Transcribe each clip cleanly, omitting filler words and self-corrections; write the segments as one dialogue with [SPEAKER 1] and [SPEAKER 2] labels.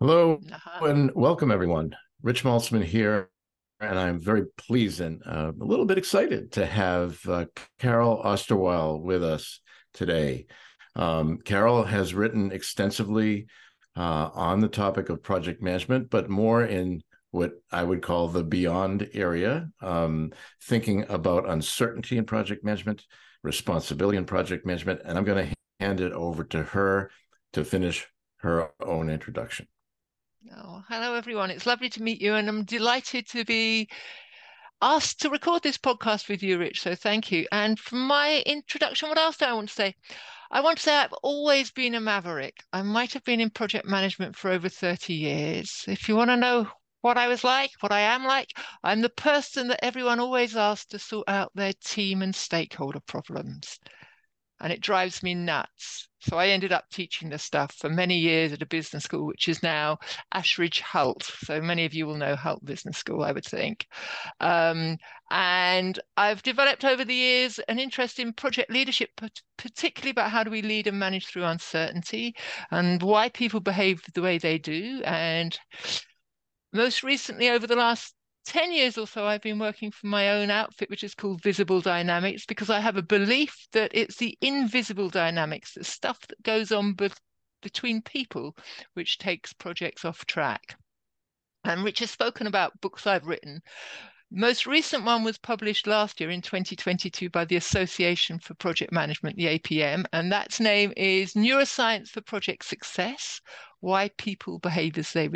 [SPEAKER 1] Hello
[SPEAKER 2] Uh-huh.
[SPEAKER 1] and welcome, everyone. Rich Maltzman here, and I'm very pleased and a little bit excited to have Carol Osterweil with us today. Carol has written extensively on the topic of project management, but more in what I would call the beyond area, thinking about uncertainty in project management, responsibility in project management, and I'm going to hand it over to her to finish her own introduction.
[SPEAKER 2] Oh, hello, everyone. It's lovely to meet you, and I'm delighted to be asked to record this podcast with you, Rich. So thank you. And for my introduction, what else do I want to say? I want to say I've always been a maverick. I might have been in project management for over 30 years. If you want to know what I was like, what I am like, I'm the person that everyone always asks to sort out their team and stakeholder problems, and it drives me nuts. So I ended up teaching this stuff for many years at a business school, which is now Ashridge Hult. So many of you will know Hult Business School, I would think. Um, and I've developed over the years an interest in project leadership, particularly about how do we lead and manage through uncertainty and why people behave the way they do. And most recently, over the last 10 years or so, I've been working for my own outfit, which is called Visible Dynamics, because I have a belief that it's the invisible dynamics, the stuff that goes on between people, which takes projects off track. And Rich has spoken about books I've written. Most recent one was published last year in 2022 by the Association for Project Management, the APM, and that's name is Neuroscience for Project Success: Why People Behave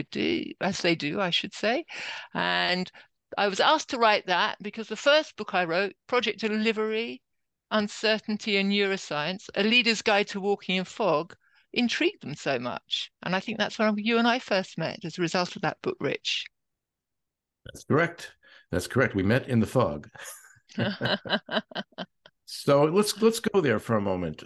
[SPEAKER 2] as they do, I should say. And I was asked to write that because the first book I wrote, Project Delivery, Uncertainty and Neuroscience: A Leader's Guide to Walking in Fog, intrigued them so much. And I think that's when you and I first met as a result of that book, Rich.
[SPEAKER 1] That's correct. That's correct. We met in the fog. So let's go there for a moment.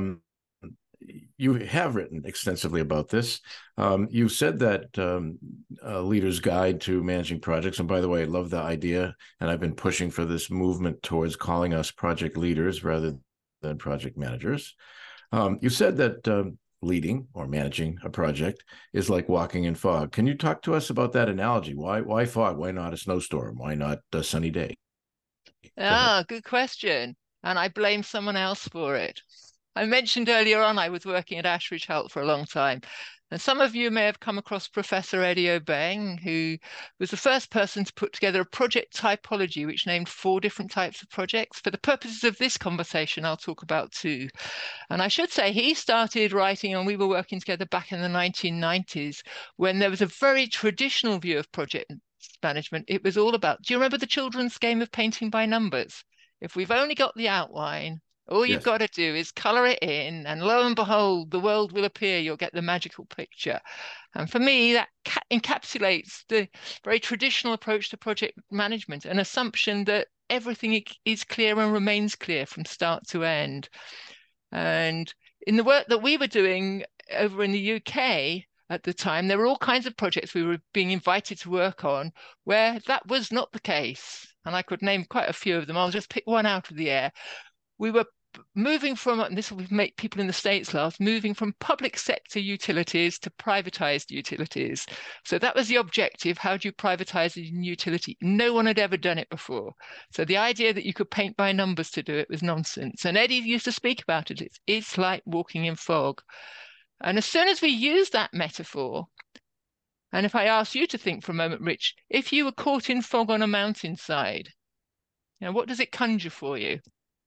[SPEAKER 1] You have written extensively about this. You said that a leader's guide to managing projects. And by the way, I love the idea, and I've been pushing for this movement towards calling us project leaders rather than project managers. You said that leading or managing a project is like walking in fog. Can you talk to us about that analogy? Why fog? Why not a snowstorm? Why not a sunny day? Go ahead.
[SPEAKER 2] Ah, good question. And I blame someone else for it. I mentioned earlier on I was working at Ashridge Health for a long time. And some of you may have come across Professor Eddie Obeng, who was the first person to put together a project typology which named 4 different types of projects. For the purposes of this conversation, I'll talk about 2. And I should say he started writing, and we were working together back in the 1990s when there was a very traditional view of project management. It was all about, do you remember the children's game of painting by numbers? If we've only got the outline, all you've
[SPEAKER 1] Yes.
[SPEAKER 2] got to do is color it in, and lo and behold, the world will appear. You'll get the magical picture. And for me, that encapsulates the very traditional approach to project management, an assumption that everything is clear and remains clear from start to end. And in the work that we were doing over in the UK at the time, there were all kinds of projects we were being invited to work on where that was not the case. And I could name quite a few of them. I'll just pick one out of the air. We were moving from, and this will make people in the States laugh, moving from public sector utilities to privatized utilities. So that was the objective. How do you privatize a utility? No one had ever done it before. So the idea that you could paint by numbers to do it was nonsense. And Eddie used to speak about it. It's like walking in fog. And as soon as we use that metaphor, and if I ask you to think for a moment, Rich, if you were caught in fog on a mountainside, what does it conjure for you?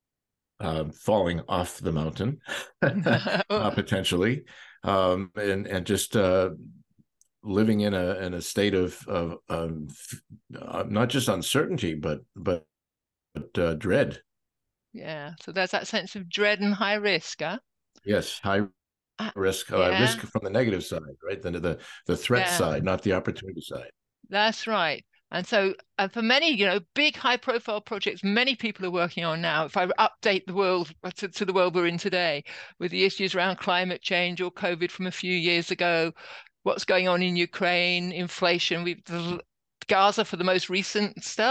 [SPEAKER 1] Falling off the mountain, potentially, and just living in a state of not just uncertainty, but dread.
[SPEAKER 2] Yeah, so there's that sense of dread and high risk, huh?
[SPEAKER 1] Yes, high risk,
[SPEAKER 2] Yeah,
[SPEAKER 1] risk from the negative side, right? The threat
[SPEAKER 2] yeah,
[SPEAKER 1] side, not the opportunity side.
[SPEAKER 2] that's right. And so, for many, big high profile projects, many people are working on now. If I update the world to the world we're in today with the issues around climate change or COVID from a few years ago, what's going on in Ukraine, inflation, Gaza for the most recent stuff,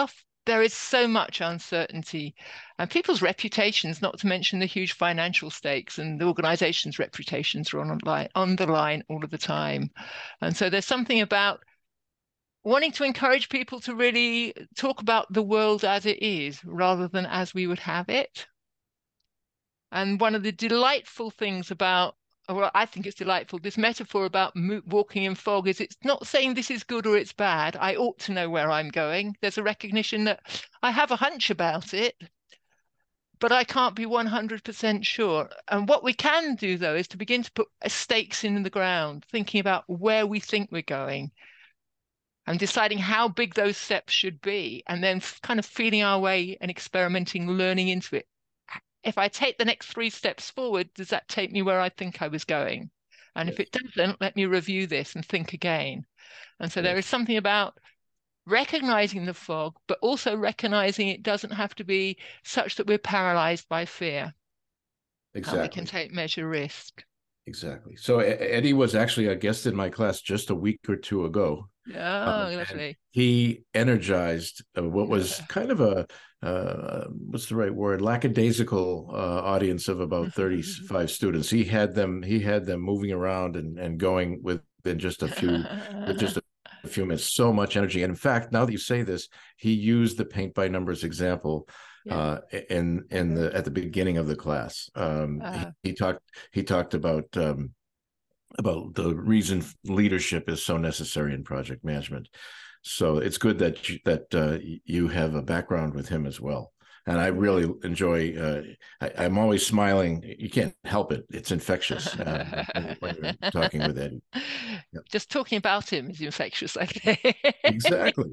[SPEAKER 2] there is so much uncertainty, and people's reputations, not to mention the huge financial stakes, and the organization's reputations are on the line all of the time. And so there's something about wanting to encourage people to really talk about the world as it is rather than as we would have it. And one of the delightful things about, well, I think it's delightful, this metaphor about walking in fog is it's not saying this is good or it's bad. I ought to know where I'm going. There's a recognition that I have a hunch about it, but I can't be 100% sure. And what we can do, though, is to begin to put stakes in the ground, thinking about where we think we're going and deciding how big those steps should be, and then kind of feeling our way and experimenting, learning into it. If I take the next 3 steps forward, does that take me where I think I was going? And if it doesn't, let me review this and think again. And so there is something about recognizing the fog, but also recognizing it doesn't have to be such that we're paralyzed by fear.
[SPEAKER 1] Exactly.
[SPEAKER 2] And we can take measure risk.
[SPEAKER 1] Exactly. So Eddie was actually a guest in my class just a week or 2 ago.
[SPEAKER 2] Oh, lovely.
[SPEAKER 1] He energized what was kind of a what's the right word, lackadaisical audience of about 35 students. He had them moving around and going within just a few minutes. So much energy. And in fact, now that you say this, he used the paint by numbers example at the beginning of the class. He talked about the reason leadership is so necessary in project management. So it's good that you have a background with him as well. And I really enjoy. I'm always smiling. You can't help it; it's infectious when you're talking with Eddie.
[SPEAKER 2] Yep. Just talking about him is infectious, I think.
[SPEAKER 1] Exactly.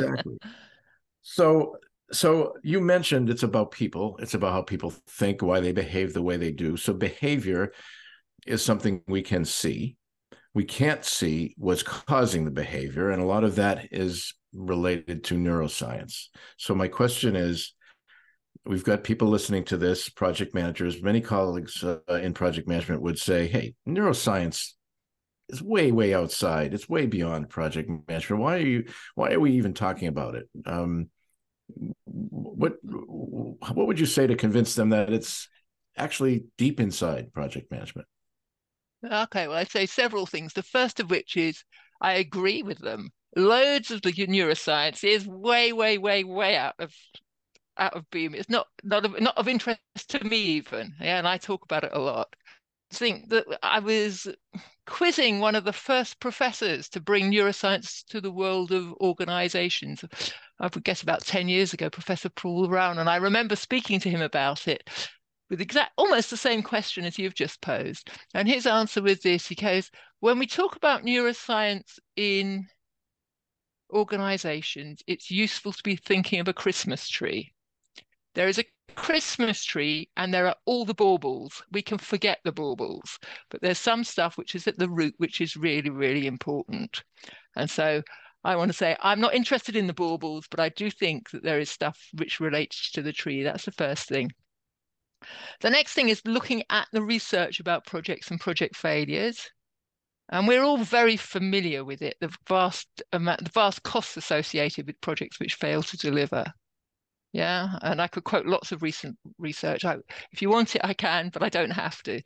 [SPEAKER 1] So you mentioned it's about people. It's about how people think, why they behave the way they do. So behavior is something we can see. We can't see what's causing the behavior, and a lot of that is related to neuroscience. So my question is, we've got people listening to this, project managers, many colleagues in project management would say, hey, neuroscience is way, way outside. It's way beyond project management. Why are we even talking about it? What would you say to convince them that it's actually deep inside project management?
[SPEAKER 2] Okay, well, I'd say several things. The first of which is I agree with them. Loads of the neuroscience is way, way, way, way out of beam. It's not of interest to me even. Yeah, and I talk about it a lot. I think that I was quizzing one of the first professors to bring neuroscience to the world of organizations. I would guess about 10 years ago, Professor Paul Brown, and I remember speaking to him about it with almost the same question as you've just posed. And his answer was this. He goes, when we talk about neuroscience in organizations, it's useful to be thinking of a Christmas tree. There is a Christmas tree and there are all the baubles. We can forget the baubles, but there's some stuff which is at the root, which is really, really important. And so I want to say, I'm not interested in the baubles, but I do think that there is stuff which relates to the tree. That's the first thing. The next thing is looking at the research about projects and project failures. And we're all very familiar with it, the vast costs associated with projects which fail to deliver. Yeah, and I could quote lots of recent research. If you want it, I can, but I don't have to.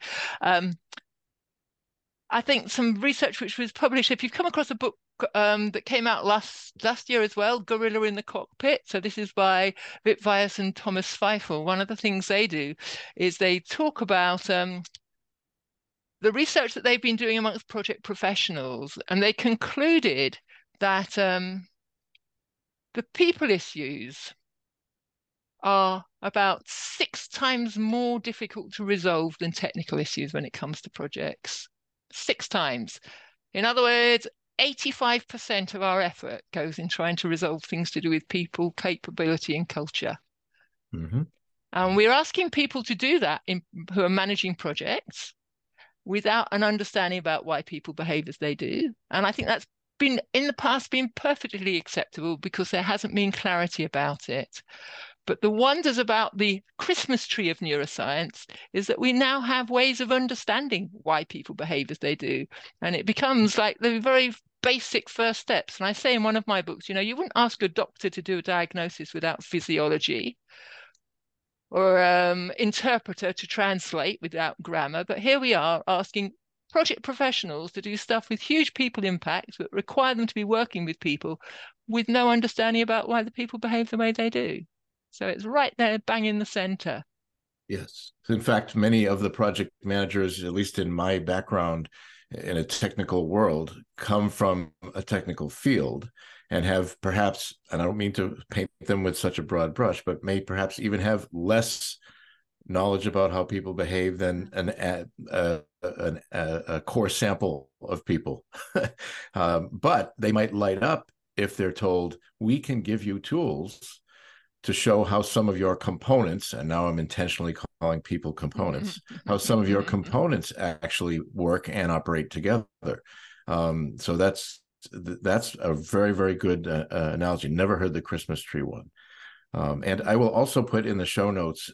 [SPEAKER 2] I think some research which was published, if you've come across a book that came out last year as well, Gorilla in the Cockpit. So this is by Vip Vyas and Thomas Feifel. One of the things they do is they talk about the research that they've been doing amongst project professionals, and they concluded that the people issues are about 6 times more difficult to resolve than technical issues when it comes to projects. 6 times. In other words, 85% of our effort goes in trying to resolve things to do with people, capability, and culture.
[SPEAKER 1] Mm-hmm.
[SPEAKER 2] And we're asking people to do that who are managing projects without an understanding about why people behave as they do. And I think that's been, in the past, been perfectly acceptable because there hasn't been clarity about it. But the wonders about the Christmas tree of neuroscience is that we now have ways of understanding why people behave as they do. And it becomes like the very basic first steps. And I say in one of my books, you wouldn't ask a doctor to do a diagnosis without physiology, or interpreter to translate without grammar. But here we are asking project professionals to do stuff with huge people impacts that require them to be working with people with no understanding about why the people behave the way they do. So it's right there, bang in the center.
[SPEAKER 1] Yes. In fact, many of the project managers, at least in my background in a technical world, come from a technical field and have perhaps, and I don't mean to paint them with such a broad brush, but may perhaps even have less knowledge about how people behave than a core sample of people. But they might light up if they're told, we can give you tools to show how some of your components, and now I'm intentionally calling people components, how some of your components actually work and operate together. So that's a very, very good analogy. Never heard the Christmas tree one. And I will also put in the show notes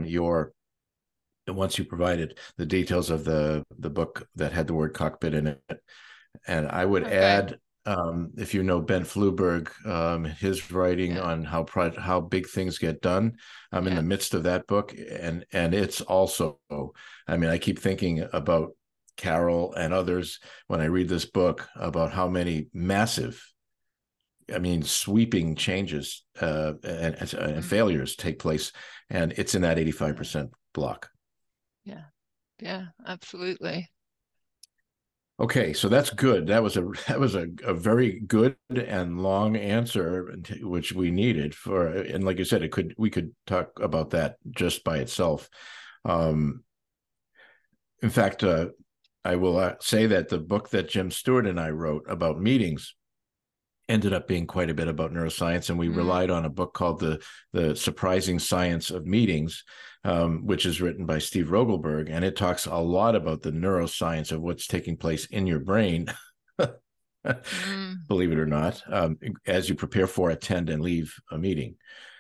[SPEAKER 1] once you provided the details of the book that had the word cockpit in it. And I would add, if you know Ben Fluberg, his writing on how big things get done. I'm in the midst of that book, and it's also, I mean, I keep thinking about Carol and others when I read this book about how many massive, I mean, sweeping changes and failures take place, and it's in that 85% block.
[SPEAKER 2] Yeah, absolutely.
[SPEAKER 1] Okay, so that's good. That was a very good and long answer, which we needed for. And like you said, we could talk about that just by itself. In fact, I will say that the book that Jim Stewart and I wrote about meetings ended up being quite a bit about neuroscience, and we relied on a book called the Surprising Science of Meetings, which is written by Steve Rogelberg, and it talks a lot about the neuroscience of what's taking place in your brain, believe it or not, as you prepare for, attend, and leave a meeting.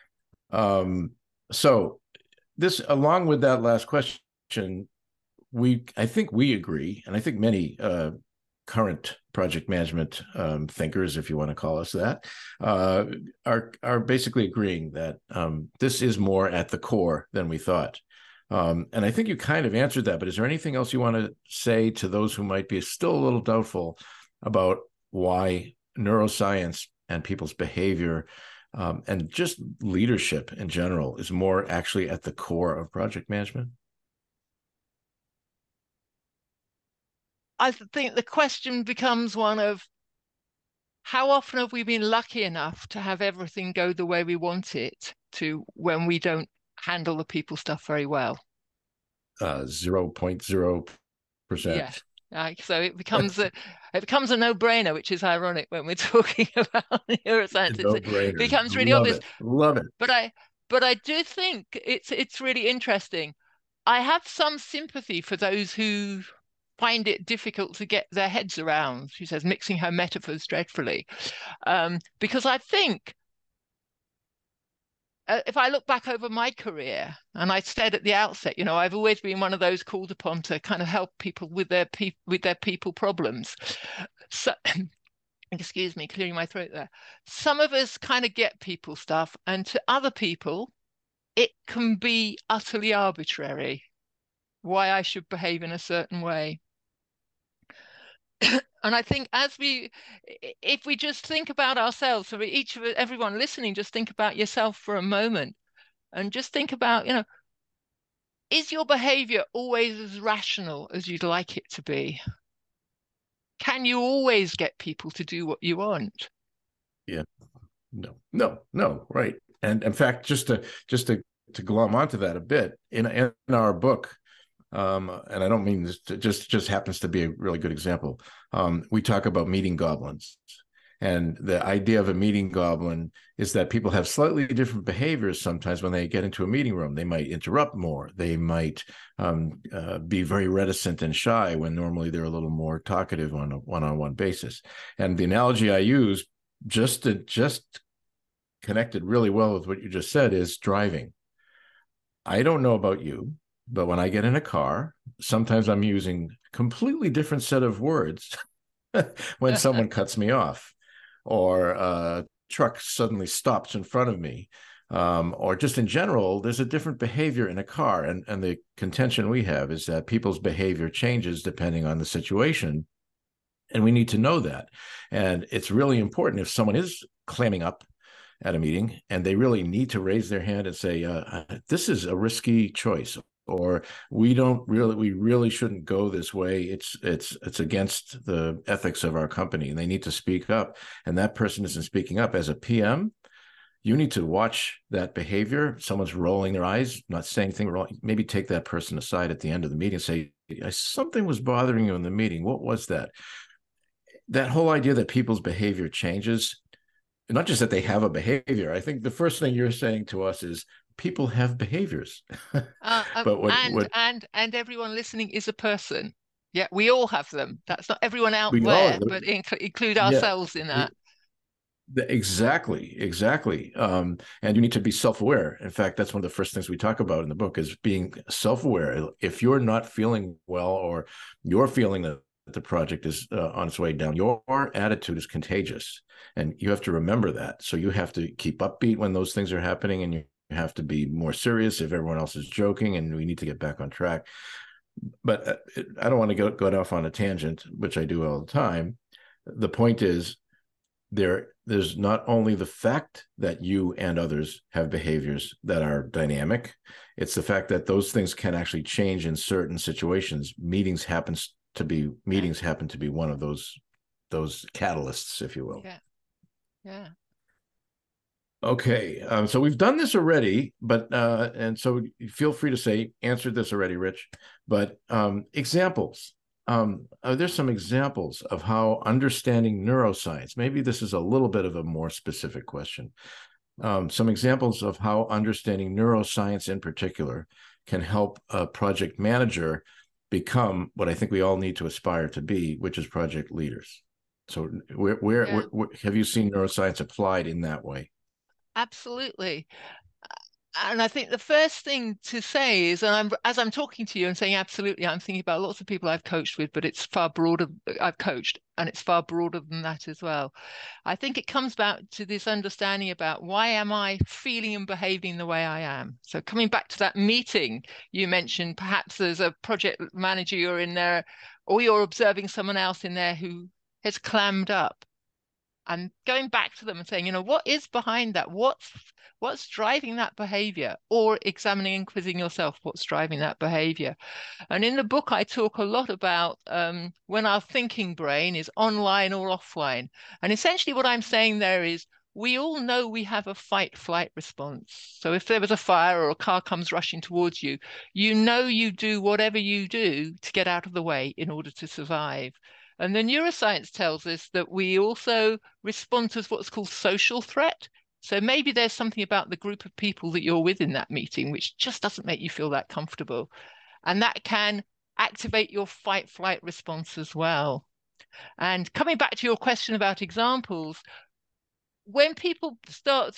[SPEAKER 1] So this, along with that last question, I think we agree, and I think many current project management thinkers, if you want to call us that, are basically agreeing that this is more at the core than we thought. And I think you kind of answered that, but is there anything else you want to say to those who might be still a little doubtful about why neuroscience and people's behavior and just leadership in general is more actually at the core of project management?
[SPEAKER 2] I think the question becomes one of, how often have we been lucky enough to have everything go the way we want it to when we don't handle the people stuff very well?
[SPEAKER 1] 0.0%.
[SPEAKER 2] Yeah. So it becomes a no-brainer, which is ironic when we're talking about neuroscience. It becomes really obvious.
[SPEAKER 1] Love it.
[SPEAKER 2] But I do think it's really interesting. I have some sympathy for those who find it difficult to get their heads around. She says, mixing her metaphors dreadfully, because I think if I look back over my career, and I said at the outset, I've always been one of those called upon to kind of help people with their people problems. So, excuse me, clearing my throat there. Some of us kind of get people stuff, and to other people, it can be utterly arbitrary why I should behave in a certain way. And I think if we just think about ourselves, so everyone listening, just think about yourself for a moment and just think about, is your behavior always as rational as you'd like it to be? Can you always get people to do what you want?
[SPEAKER 1] Yeah, no, right. And in fact, just to glom onto that a bit, in our book, and I don't mean this to just happens to be a really good example. We talk about meeting goblins, and the idea of a meeting goblin is that people have slightly different behaviors sometimes when they get into a meeting room. They might interrupt more. They might be very reticent and shy when normally they're a little more talkative on a one-on-one basis. And the analogy I use just connected really well with what you just said is driving. I don't know about you, but when I get in a car, sometimes I'm using a completely different set of words when someone cuts me off, or a truck suddenly stops in front of me, or just in general, there's a different behavior in a car. And the contention we have is that people's behavior changes depending on the situation. And we need to know that. And it's really important if someone is clamming up at a meeting and they really need to raise their hand and say, this is a risky choice, or we really shouldn't go this way. It's against the ethics of our company, and they need to speak up. And that person isn't speaking up. As a PM, you need to watch that behavior. Someone's rolling their eyes, not saying anything wrong. Maybe take that person aside at the end of the meeting and say, something was bothering you in the meeting. What was that? That whole idea that people's behavior changes, not just that they have a behavior. I think the first thing you're saying to us is people have behaviors.
[SPEAKER 2] But and everyone listening is a person. Yeah, we all have them. That's not everyone out there, but include ourselves in that.
[SPEAKER 1] Exactly. And you need to be self-aware. In fact, that's one of the first things we talk about in the book is being self-aware. If you're not feeling well, or you're feeling that the project is on its way down, your attitude is contagious, and you have to remember that. So you have to keep upbeat when those things are happening, and you have to be more serious if everyone else is joking, and we need to get back on track. But I don't want to go off on a tangent, which I do all the time. The point is, there's not only the fact that you and others have behaviors that are dynamic, it's the fact that those things can actually change in certain situations. Meetings happen to be one of those catalysts, if you will.
[SPEAKER 2] Yeah.
[SPEAKER 1] Okay, so we've done this already, but and so feel free to answered this already, Rich. But examples. There's some examples of how understanding neuroscience. Maybe this is a little bit of a more specific question. Some examples of how understanding neuroscience in particular can help a project manager become what I think we all need to aspire to be, which is project leaders. So where have you seen neuroscience applied in that way?
[SPEAKER 2] Absolutely. And I think the first thing to say is, and as I'm talking to you and saying absolutely, I'm thinking about lots of people I've coached with, but it's far broader. I've coached, and it's far broader than that as well. I think it comes back to this understanding about why am I feeling and behaving the way I am. So coming back to that meeting you mentioned, perhaps there's a project manager you're in there, or you're observing someone else in there who has clammed up. And going back to them and saying, what is behind that? What's driving that behavior? Or examining and quizzing yourself, what's driving that behavior? And in the book, I talk a lot about when our thinking brain is online or offline. And essentially what I'm saying there is, we all know we have a fight-flight response. So if there was a fire or a car comes rushing towards you, you do whatever you do to get out of the way in order to survive. And the neuroscience tells us that we also respond to what's called social threat. So maybe there's something about the group of people that you're with in that meeting which just doesn't make you feel that comfortable. And that can activate your fight-flight response as well. And coming back to your question about examples, when people start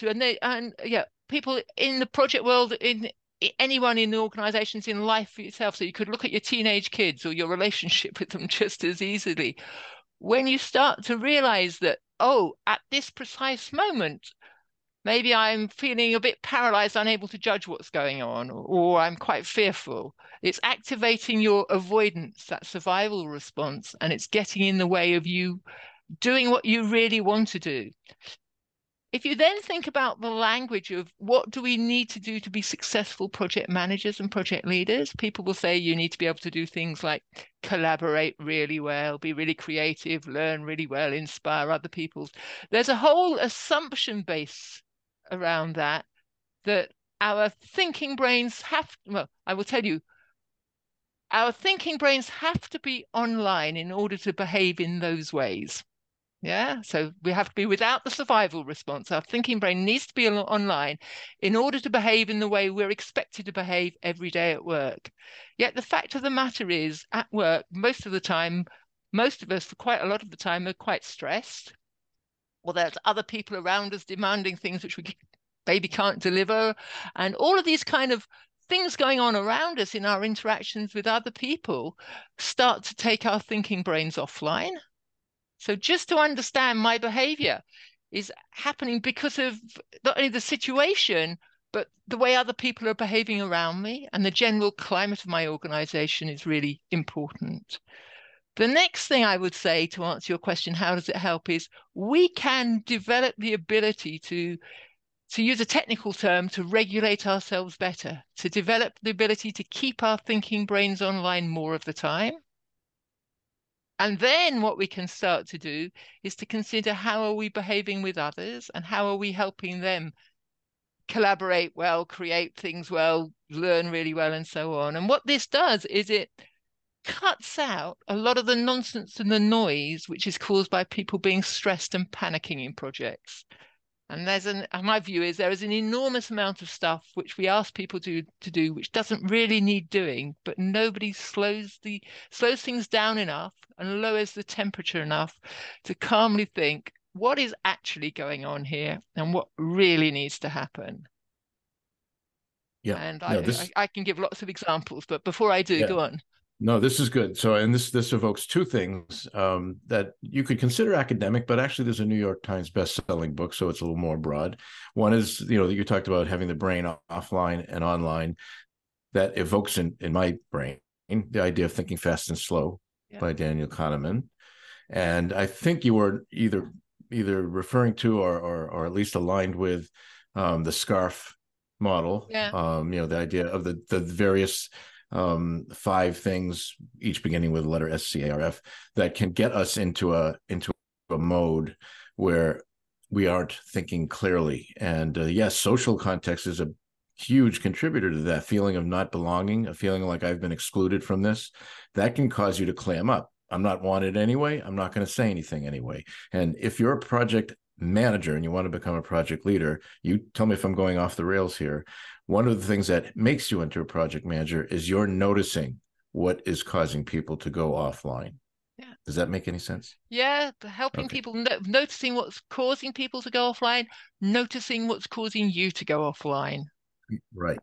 [SPEAKER 2] to, people in the project world, in anyone in the organizations, in life itself, so you could look at your teenage kids or your relationship with them just as easily. When you start to realize that, at this precise moment, maybe I'm feeling a bit paralyzed, unable to judge what's going on, or I'm quite fearful. It's activating your avoidance, that survival response, and it's getting in the way of you doing what you really want to do. If you then think about the language of what do we need to do to be successful project managers and project leaders, people will say you need to be able to do things like collaborate really well, be really creative, learn really well, inspire other people. There's a whole assumption base around that our thinking brains I will tell you, our thinking brains have to be online in order to behave in those ways. Yeah, so we have to be without the survival response. Our thinking brain needs to be online in order to behave in the way we're expected to behave every day at work. Yet the fact of the matter is, at work, most of the time, most of us, for quite a lot of the time, are quite stressed. Or there's other people around us demanding things which we maybe can't deliver. And all of these kind of things going on around us in our interactions with other people start to take our thinking brains offline. So just to understand my behavior is happening because of not only the situation, but the way other people are behaving around me, and the general climate of my organization is really important. The next thing I would say to answer your question, how does it help, is we can develop the ability to use a technical term, to regulate ourselves better, to develop the ability to keep our thinking brains online more of the time. And then what we can start to do is to consider, how are we behaving with others, and how are we helping them collaborate well, create things well, learn really well, and so on. And what this does is it cuts out a lot of the nonsense and the noise which is caused by people being stressed and panicking in projects. And my view is there is an enormous amount of stuff which we ask people to do, which doesn't really need doing, but nobody slows things down enough and lowers the temperature enough to calmly think, what is actually going on here and what really needs to happen?
[SPEAKER 1] Yeah.
[SPEAKER 2] And
[SPEAKER 1] No,
[SPEAKER 2] I can give lots of examples, but before I do,
[SPEAKER 1] yeah.
[SPEAKER 2] go on.
[SPEAKER 1] No, this is good. So, and this evokes two things that you could consider academic, but actually, there's a New York Times best-selling book, so it's a little more broad. One is, you talked about having the brain offline and online. That evokes in my brain the idea of Thinking Fast and Slow by Daniel Kahneman, and I think you were either referring to or at least aligned with the SCARF model.
[SPEAKER 2] Yeah.
[SPEAKER 1] The idea of the various 5 things, each beginning with the letter SCARF, that can get us into a mode where we aren't thinking clearly. And yes, social context is a huge contributor to that feeling of not belonging, a feeling like I've been excluded from this. That can cause you to clam up. I'm not wanted anyway. I'm not going to say anything anyway. And if you're a project manager and you want to become a project leader, you tell me if I'm going off the rails here. One of the things that makes you into a project manager is you're noticing what is causing people to go offline.
[SPEAKER 2] Yeah.
[SPEAKER 1] Does that make any sense?
[SPEAKER 2] Yeah, helping people, noticing what's causing people to go offline, noticing what's causing you to go offline.
[SPEAKER 1] Right.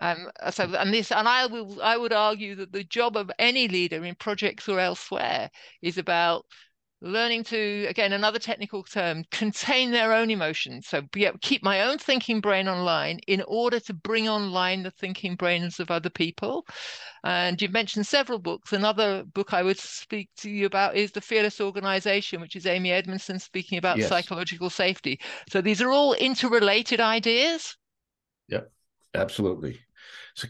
[SPEAKER 2] I would argue that the job of any leader in projects or elsewhere is about learning to, again, another technical term, contain their own emotions. So keep my own thinking brain online in order to bring online the thinking brains of other people. And you've mentioned several books. Another book I would speak to you about is The Fearless Organization, which is Amy Edmondson speaking about psychological safety. So these are all interrelated ideas.
[SPEAKER 1] Yep, absolutely. So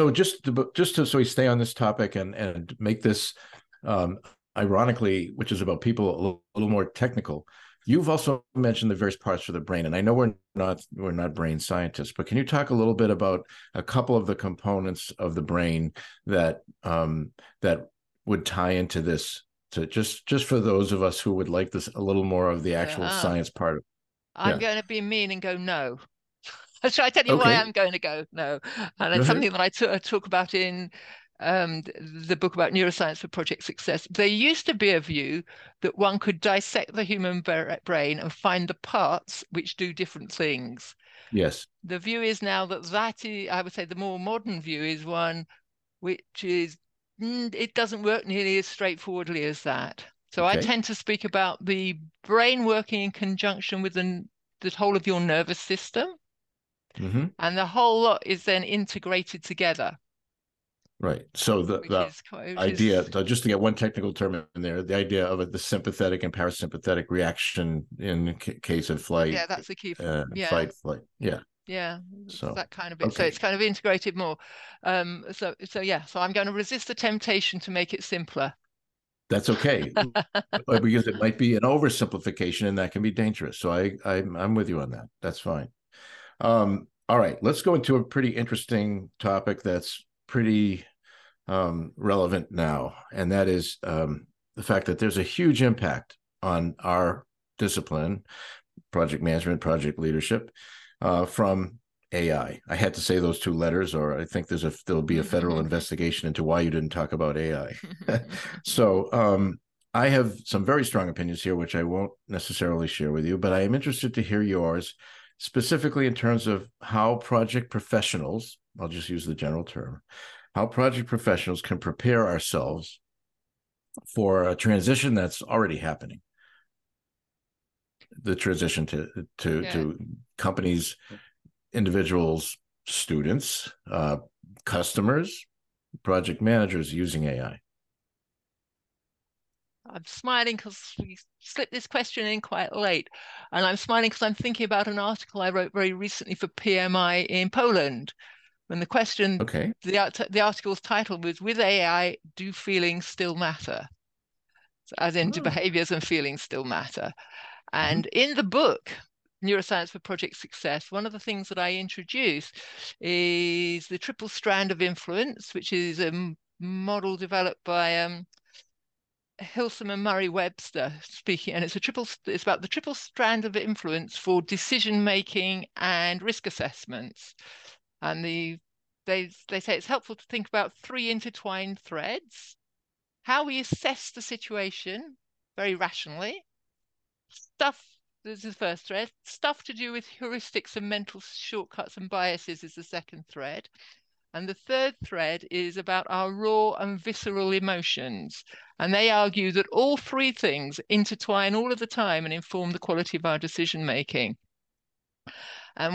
[SPEAKER 1] so we stay on this topic and make this ironically, which is about people a little more technical. You've also mentioned the various parts of the brain, and I know we're not brain scientists, but can you talk a little bit about a couple of the components of the brain that that would tie into this? To just for those of us who would like this a little more of the actual science part of it.
[SPEAKER 2] I'm going to be mean and go no. Shall I tell you why I'm going to go no? And it's something that I talk about in the book about neuroscience for project success. There used to be a view that one could dissect the human brain and find the parts which do different things.
[SPEAKER 1] Yes.
[SPEAKER 2] The view is now that is, I would say, the more modern view is one which is, it doesn't work nearly as straightforwardly as that. So I tend to speak about the brain working in conjunction with the whole of your nervous system.
[SPEAKER 1] Mm-hmm.
[SPEAKER 2] And the whole lot is then integrated together.
[SPEAKER 1] Right. So the idea, just to get one technical term in there, the idea of the sympathetic and parasympathetic reaction in case of flight.
[SPEAKER 2] Yeah, that's the key.
[SPEAKER 1] Fight, flight. Yeah.
[SPEAKER 2] Yeah.
[SPEAKER 1] So
[SPEAKER 2] that kind of bit. Okay. So it's kind of integrated more. So I'm going to resist the temptation to make it simpler.
[SPEAKER 1] That's okay, because it might be an oversimplification, and that can be dangerous. So I'm with you on that. That's fine. All right, let's go into a pretty interesting topic that's pretty relevant now, and that is the fact that there's a huge impact on our discipline, project management, project leadership, from AI. I had to say those 2 letters, or I think there'll be a federal investigation into why you didn't talk about AI. So I have some very strong opinions here, which I won't necessarily share with you, but I am interested to hear yours, specifically in terms of how project professionals, I'll just use the general term, how project professionals can prepare ourselves for a transition that's already happening. the transition to companies, individuals, students, customers, project managers using AI?
[SPEAKER 2] I'm smiling because we slipped this question in quite late. And I'm smiling because I'm thinking about an article I wrote very recently for PMI in Poland. When the question,
[SPEAKER 1] Okay.
[SPEAKER 2] the article's title was, "With AI, do feelings still matter?" So, as in, do behaviors and feelings still matter? And in the book, Neuroscience for Project Success, one of the things that I introduce is the triple strand of influence, which is a model developed by Hilsum and Murray Webster speaking, and it's about the triple strand of influence for decision making and risk assessments. And they say it's helpful to think about three intertwined threads: how we assess the situation very rationally, stuff, this is the first thread, stuff to do with heuristics and mental shortcuts and biases is the second thread. And the third thread is about our raw and visceral emotions. And they argue that all three things intertwine all of the time and inform the quality of our decision making. And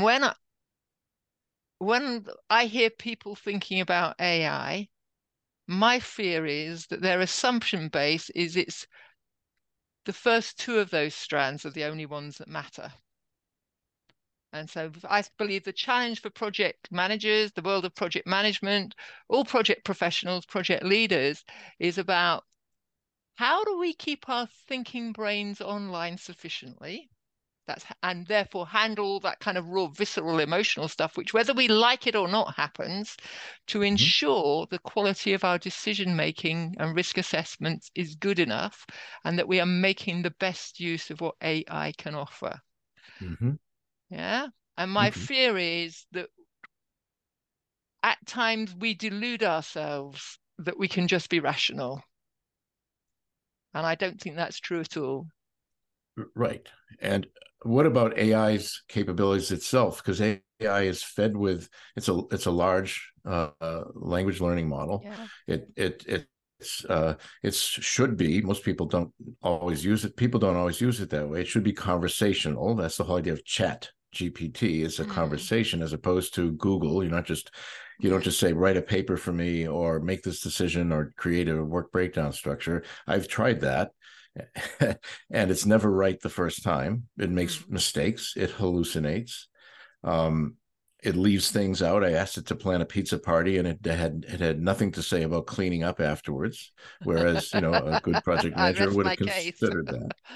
[SPEAKER 2] when I hear people thinking about AI, my fear is that their assumption base is it's the first two of those strands are the only ones that matter. And so I believe the challenge for project managers, the world of project management, all project professionals, project leaders, is about how do we keep our thinking brains online sufficiently? And therefore handle that kind of raw, visceral, emotional stuff, which whether we like it or not happens, to ensure the quality of our decision making and risk assessments is good enough, and that we are making the best use of what AI can offer. Yeah. And my fear is that at times we delude ourselves that we can just be rational. And I don't think that's true at all.
[SPEAKER 1] Right. And what about AI's capabilities itself? Because AI is fed with, it's a large language learning model.
[SPEAKER 2] Yeah.
[SPEAKER 1] It should be, most people don't always use it. People don't always use it that way. It should be conversational. That's the whole idea of chat. GPT is a conversation as opposed to Google. You don't just say, write a paper for me or make this decision or create a work breakdown structure. I've tried that. And it's never right the first time. It makes mistakes. It hallucinates. It leaves things out. I asked it to plan a pizza party, and it had nothing to say about cleaning up afterwards. Whereas, a good project manager would have considered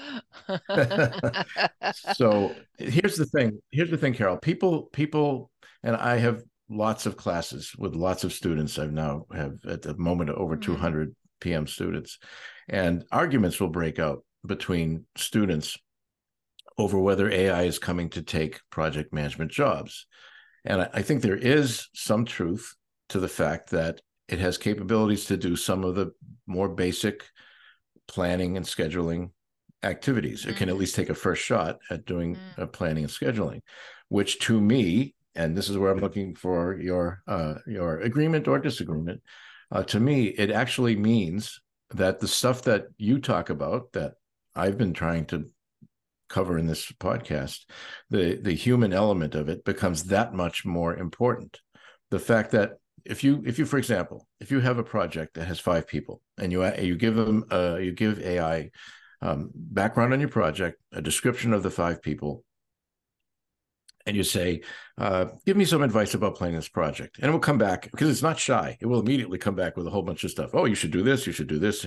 [SPEAKER 1] that. So here's the thing, Carol. People, and I have lots of classes with lots of students. I now have at the moment over 200 PM students, and arguments will break out between students over whether AI is coming to take project management jobs. And I think there is some truth to the fact that it has capabilities to do some of the more basic planning and scheduling activities. It can at least take a first shot at doing planning and scheduling, which to me, and this is where I'm looking for your agreement or disagreement, to me, it actually means that the stuff that you talk about, that I've been trying to cover in this podcast, the human element of it becomes that much more important. The fact that if you, for example, if you have a project that has 5 people and you give them you give AI background on your project, a description of the 5 people, and you say, give me some advice about planning this project. And it will come back, because it's not shy. It will immediately come back with a whole bunch of stuff. Oh, you should do this. You should do this.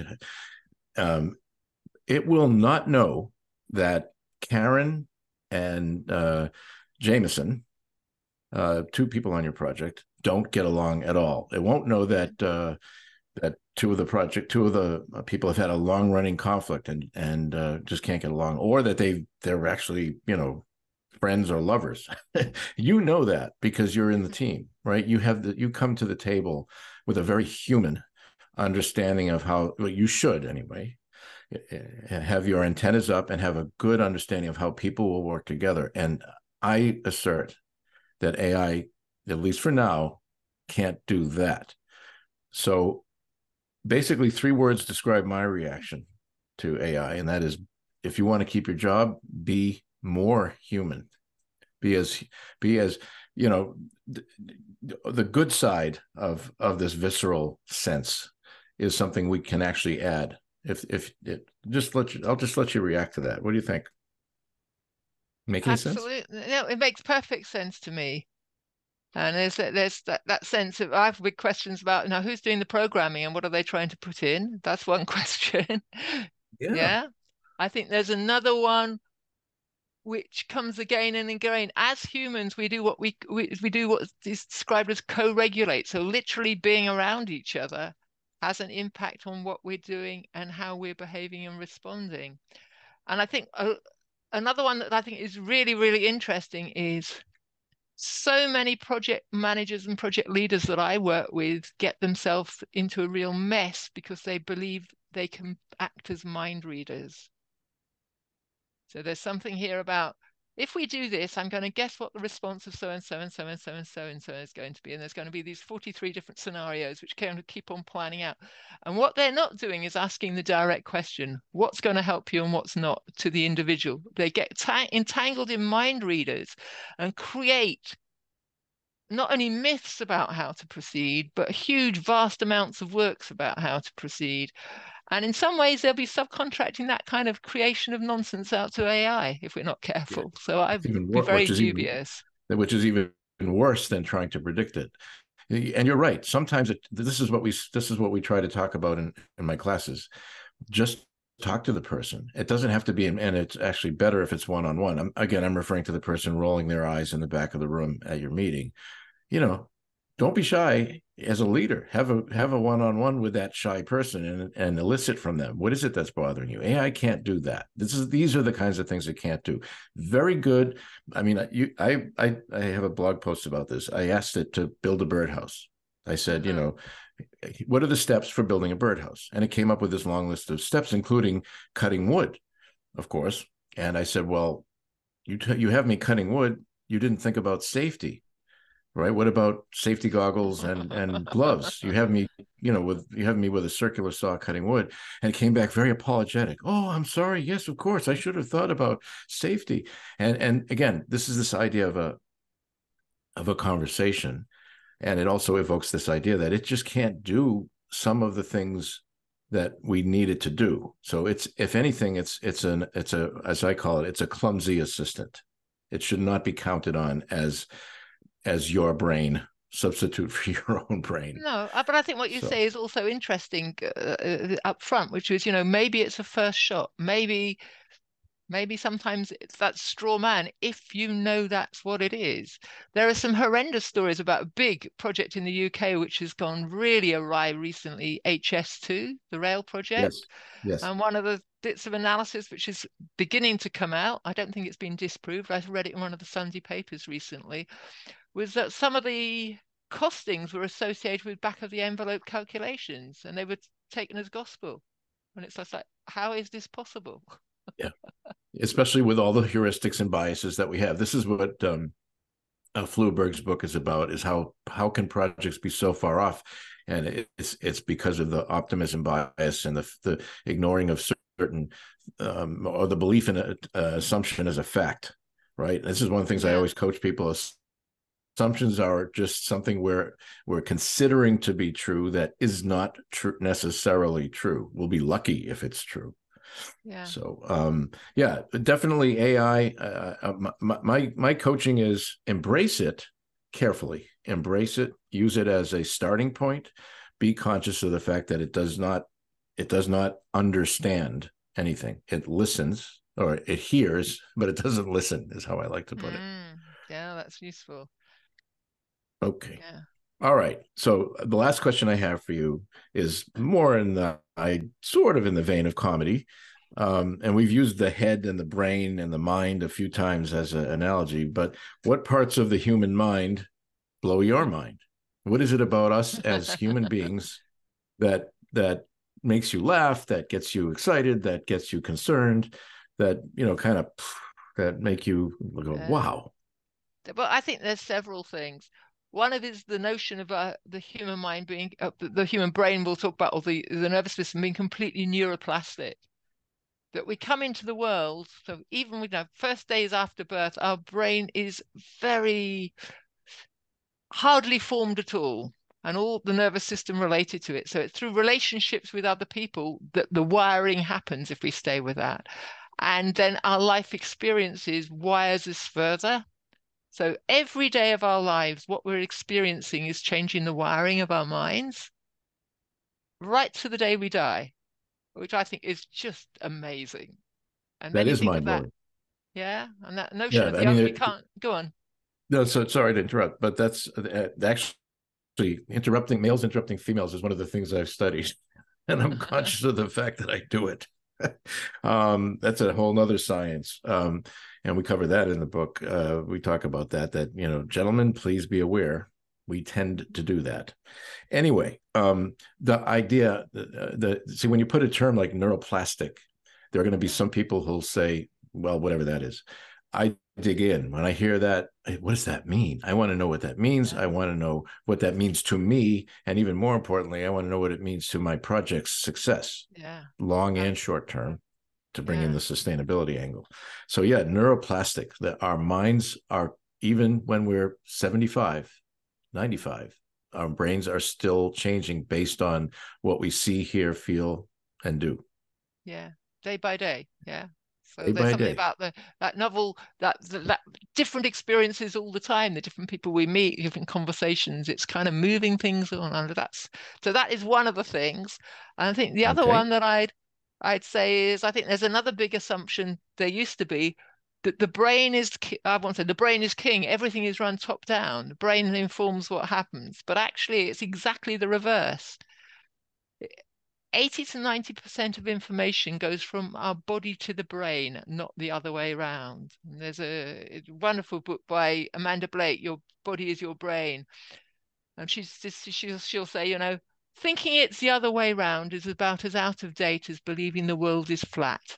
[SPEAKER 1] It will not know that Karen and Jameson, 2 people on your project, don't get along at all. It won't know that that two of the people have had a long-running conflict and just can't get along, or that they're actually friends or lovers. You know that because you're in the team, right? You come to the table with a very human understanding of how, well, you should anyway, have your antennas up and have a good understanding of how people will work together. And I assert that AI, at least for now, can't do that. So basically 3 words describe my reaction to AI, and that is if you want to keep your job, be more human. Be as you know, the good side of this visceral sense is something we can actually add. If it just let you, I'll just let you react to that. What do you think? Make any sense?
[SPEAKER 2] Absolutely. No, it makes perfect sense to me. And there's that sense of I have big questions about now who's doing the programming and what are they trying to put in? That's one question.
[SPEAKER 1] Yeah.
[SPEAKER 2] Yeah. I think there's another one which comes again and again. As humans, we do what we do what is described as co-regulate. So literally being around each other has an impact on what we're doing and how we're behaving and responding. And I think another one that I think is really, really interesting is so many project managers and project leaders that I work with get themselves into a real mess because they believe they can act as mind readers. So there's something here about if we do this, I'm going to guess what the response of so and so and so and so and so and so is going to be. And there's going to be these 43 different scenarios which kind of keep on planning out. And what they're not doing is asking the direct question, what's going to help you and what's not to the individual. They get entangled in mind readers and create not only myths about how to proceed, but huge, vast amounts of works about how to proceed. And in some ways, they'll be subcontracting that kind of creation of nonsense out to AI if we're not careful. So
[SPEAKER 1] It's
[SPEAKER 2] I'd
[SPEAKER 1] even
[SPEAKER 2] be
[SPEAKER 1] worse,
[SPEAKER 2] very dubious.
[SPEAKER 1] which is even worse than trying to predict it. And you're right. Sometimes this is what we try to talk about in my classes. Just talk to the person. It doesn't have to be, and it's actually better if it's one-on-one. I'm referring to the person rolling their eyes in the back of the room at your meeting. Don't be shy as a leader. Have a one-on-one with that shy person and elicit from them, what is it that's bothering you? AI can't do that. These are the kinds of things it can't do. Very good. I mean, I have a blog post about this. I asked it to build a birdhouse. I said, what are the steps for building a birdhouse? And it came up with this long list of steps, including cutting wood, of course. And I said, well, you have me cutting wood. You didn't think about safety. Right? What about safety goggles and gloves? You have me with a circular saw cutting wood, and it came back very apologetic. Oh, I'm sorry. Yes, of course, I should have thought about safety. And again, this is this idea of a conversation, and it also evokes this idea that it just can't do some of the things that we need it to do. So it's, if anything, it's as I call it, it's a clumsy assistant. It should not be counted on as your brain substitute for your own brain.
[SPEAKER 2] No, but I think what you say is also interesting up front, which is, maybe it's a first shot. Maybe sometimes it's that straw man, if you know that's what it is. There are some horrendous stories about a big project in the UK which has gone really awry recently, HS2, the rail project.
[SPEAKER 1] Yes.
[SPEAKER 2] And one of the bits of analysis which is beginning to come out, I don't think it's been disproved, I read it in one of the Sunday papers recently, was that some of the costings were associated with back of the envelope calculations and they were taken as gospel. And it's just like, how is this possible?
[SPEAKER 1] Yeah. Especially with all the heuristics and biases that we have. This is what Fluberg's book is about, is how can projects be so far off? And it's because of the optimism bias and the ignoring of certain or the belief in an assumption as a fact, right? This is one of the things I always coach people. Assumptions are just something we're considering to be true that is not necessarily true. We'll be lucky if it's true.
[SPEAKER 2] Yeah.
[SPEAKER 1] So definitely AI. My coaching is embrace it carefully, embrace it, use it as a starting point. Be conscious of the fact that it does not understand anything. It listens, or it hears, but it doesn't listen, is how I like to put it.
[SPEAKER 2] Yeah, that's useful.
[SPEAKER 1] Okay.
[SPEAKER 2] Yeah.
[SPEAKER 1] All right. So the last question I have for you is more in the vein of comedy. And we've used the head and the brain and the mind a few times as an analogy, but what parts of the human mind blow your mind? What is it about us as human beings that makes you laugh, that gets you excited, that gets you concerned, that, that make you go, wow.
[SPEAKER 2] But I think there's several things. One of is the notion of the human mind being, the human brain we'll talk about, or the nervous system being completely neuroplastic. that we come into the world. So even with our first days after birth, our brain is very hardly formed at all, and all the nervous system related to it. So it's through relationships with other people that the wiring happens if we stay with that. And then our life experiences wires us further. So every day of our lives, what we're experiencing is changing the wiring of our minds right to the day we die, which I think is just amazing. And then
[SPEAKER 1] That
[SPEAKER 2] you
[SPEAKER 1] is
[SPEAKER 2] think of
[SPEAKER 1] mind
[SPEAKER 2] that,
[SPEAKER 1] blowing.
[SPEAKER 2] yeah, and that notion
[SPEAKER 1] Yeah,
[SPEAKER 2] of
[SPEAKER 1] I
[SPEAKER 2] the
[SPEAKER 1] mean,
[SPEAKER 2] we can't go on.
[SPEAKER 1] no. So sorry to interrupt, but that's actually interrupting males interrupting females is one of the things I've studied, and I'm conscious of the fact that I do it. That's a whole nother science, and we cover that in the book. We talk about that, gentlemen, please be aware we tend to do that. Anyway, the idea, see, when you put a term like neuroplastic, there are going to be some people who'll say, well, whatever that is. I dig in. When I hear that, what does that mean? I want to know what that means. I want to know what that means to me. And even more importantly, I want to know what it means to my project's success, long and short term, to bring in the sustainability angle. So yeah, neuroplastic, that our minds are, even when we're 75, 95, our brains are still changing based on what we see, hear, feel, and do.
[SPEAKER 2] Yeah, day by day. Yeah. So
[SPEAKER 1] Day
[SPEAKER 2] there's
[SPEAKER 1] by
[SPEAKER 2] something
[SPEAKER 1] day.
[SPEAKER 2] about that novel, that different experiences all the time, the different people we meet, different conversations. It's kind of moving things on under so that is one of the things. And I think the other
[SPEAKER 1] Okay.
[SPEAKER 2] one that I'd say is, I think there's another big assumption there used to be, that the brain is, I want to say the brain is king. Everything is run top down. The brain informs what happens, but actually it's exactly the reverse. 80 to 90% of information goes from our body to the brain, not the other way around. And there's a wonderful book by Amanda Blake, Your Body is Your Brain. And she'll say, thinking it's the other way around is about as out of date as believing the world is flat.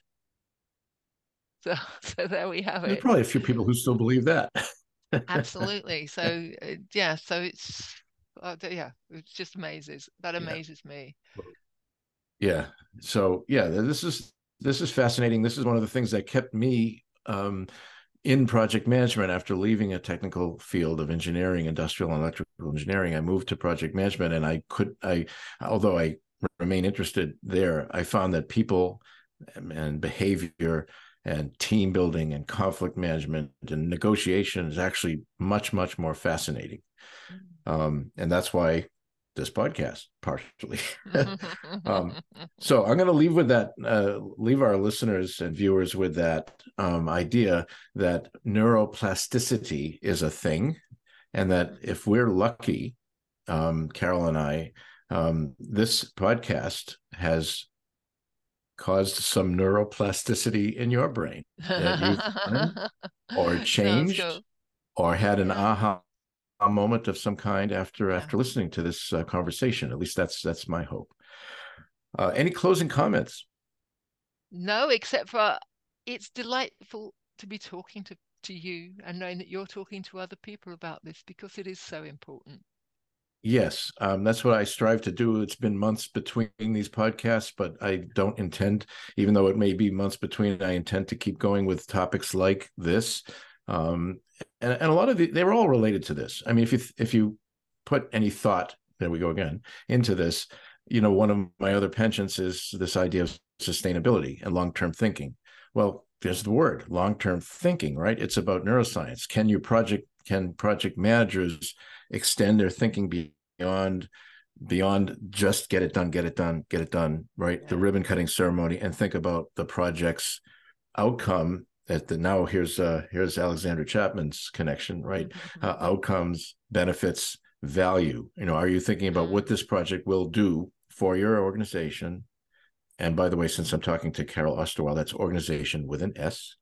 [SPEAKER 2] So there we have
[SPEAKER 1] There's
[SPEAKER 2] it.
[SPEAKER 1] probably a few people who still believe that.
[SPEAKER 2] Absolutely. So so it's it just amazes. That
[SPEAKER 1] Yeah.
[SPEAKER 2] amazes me.
[SPEAKER 1] Yeah. So yeah, this is fascinating. This is one of the things that kept me in project management after leaving a technical field of engineering, industrial and electrical engineering. I moved to project management, and although I remain interested there, I found that people and behavior and team building and conflict management and negotiation is actually much, much more fascinating. And that's why this podcast, partially. So I'm going to leave with that, leave our listeners and viewers with that idea that neuroplasticity is a thing, and that if we're lucky, Carol and I, this podcast has caused some neuroplasticity in your brain that you've learned or
[SPEAKER 2] Sounds
[SPEAKER 1] changed
[SPEAKER 2] cool.
[SPEAKER 1] or had an aha a moment of some kind after
[SPEAKER 2] Yeah.
[SPEAKER 1] listening to this conversation. At least that's my hope. Any closing comments?
[SPEAKER 2] No, except for it's delightful to be talking to you and knowing that you're talking to other people about this, because it is so important.
[SPEAKER 1] Yes, that's what I strive to do. It's been months between these podcasts, but I don't intend, even though it may be months between, I intend to keep going with topics like this. And a lot of they were all related to this. I mean, if you put any thought, there we go again, into this, one of my other penchants is this idea of sustainability and long-term thinking. Well, there's the word, long-term thinking, right? It's about neuroscience. Can project managers extend their thinking beyond just get it done, right? Yeah. The ribbon cutting ceremony, and think about the project's outcome. Now here's Alexandra Chapman's connection, right? Outcomes, benefits, value. Are you thinking about what this project will do for your organization? And by the way, since I'm talking to Carol Osterwald, that's organization with an S.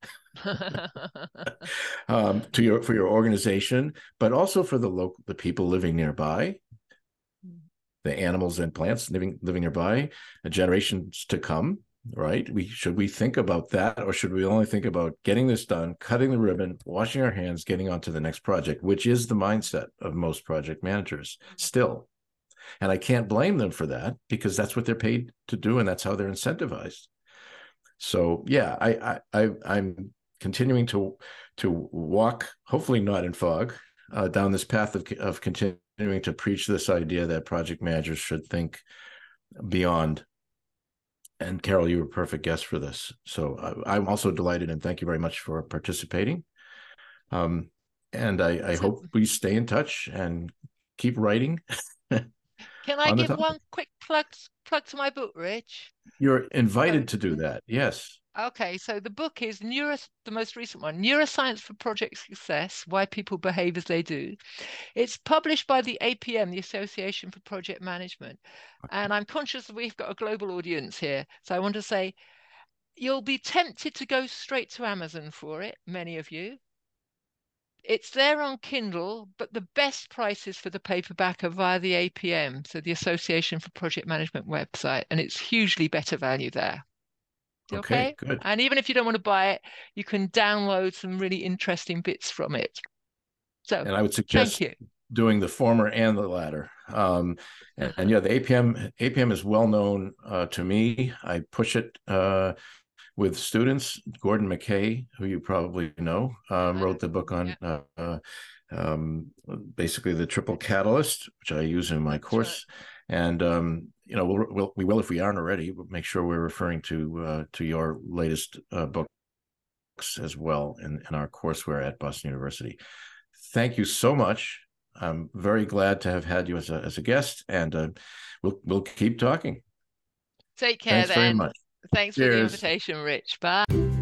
[SPEAKER 1] For your organization, but also for the people living nearby, the animals and plants living nearby, generations to come. Right? Should we think about that, or should we only think about getting this done, cutting the ribbon, washing our hands, getting on to the next project, which is the mindset of most project managers still. And I can't blame them for that, because that's what they're paid to do, and that's how they're incentivized. So yeah, I'm continuing to walk, hopefully not in fog, down this path of continuing to preach this idea that project managers should think beyond. And Carol, you were a perfect guest for this. So I'm also delighted, and thank you very much for participating. And I hope we stay in touch and keep writing.
[SPEAKER 2] Can I
[SPEAKER 1] On the
[SPEAKER 2] give
[SPEAKER 1] topic.
[SPEAKER 2] one quick plug to my book, Rich?
[SPEAKER 1] You're
[SPEAKER 2] So,
[SPEAKER 1] invited to do that. Yes.
[SPEAKER 2] okay, so the book is the most recent one, Neuroscience for Project Success: Why People Behave as They Do. It's published by the APM, the Association for Project Management. And I'm conscious that we've got a global audience here. So I want to say you'll be tempted to go straight to Amazon for it, many of you. It's there on Kindle, but the best prices for the paperback are via the APM, so the Association for Project Management website, and it's hugely better value there.
[SPEAKER 1] Okay,
[SPEAKER 2] Okay?
[SPEAKER 1] good.
[SPEAKER 2] And even if you don't want to buy it, you can download some really interesting bits from it. So
[SPEAKER 1] And I would
[SPEAKER 2] thank
[SPEAKER 1] suggest
[SPEAKER 2] you.
[SPEAKER 1] doing the former and the latter. And yeah, the APM is well known to me. I push it with students. Gordon McKay, who you probably know, wrote the book on basically the triple catalyst, which I use in my course. Right. And we will if we aren't already. We'll make sure we're referring to your latest books as well in our courseware at Boston University. Thank you so much. I'm very glad to have had you as a guest, and we'll keep talking.
[SPEAKER 2] Take care.
[SPEAKER 1] Thanks
[SPEAKER 2] then.
[SPEAKER 1] very much.
[SPEAKER 2] Thanks
[SPEAKER 1] Cheers.
[SPEAKER 2] for the invitation, Rich. Bye.